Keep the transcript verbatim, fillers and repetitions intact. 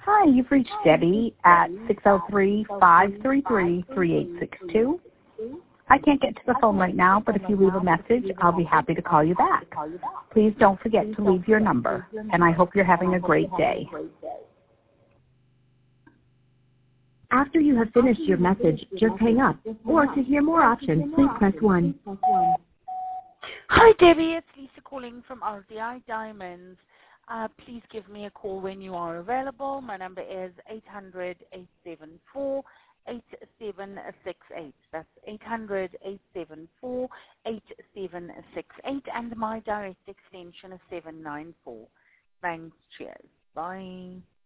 Hi, you've reached Debbie at six oh three, five three three, three eight six two. I can't get to the phone right now, but if you leave a message, I'll be happy to call you back. Please don't forget to leave your number, and I hope you're having a great day. After you have finished your message, just hang up. Or to hear more options, please press one. Hi, Debbie. It's Lisa calling from R D I Diamonds. Uh, please give me a call when you are available. My number is eight hundred, eight seven four, eight seven six eight. That's eight hundred, eight seven four, eight seven six eight. And my direct extension is seven nine four. Thanks. Cheers. Bye.